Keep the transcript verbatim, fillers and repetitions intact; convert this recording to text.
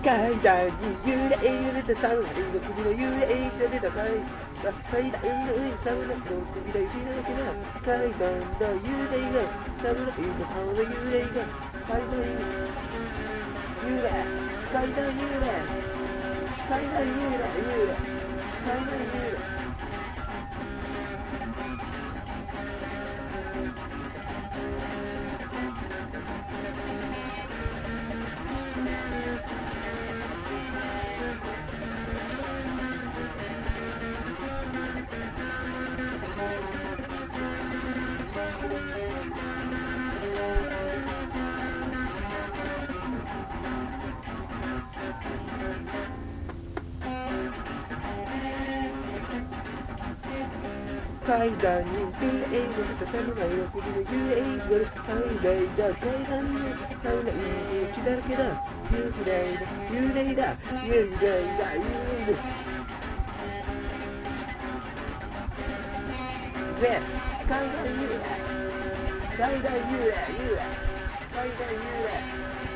階段に揺れ揺れた侍の首の揺れが出た階段階段の上に侍の首が一だけだ階段の揺れが侍の顔の揺れが階段揺れ階段揺れ階段揺れ揺れ階段揺れ階段に揺れ揺れた侍の首の揺れが階段だ階段の侍の血だらけだ揺れだ揺れだ揺れだ揺れだで階段揺れ階段揺れ揺れ階段揺れ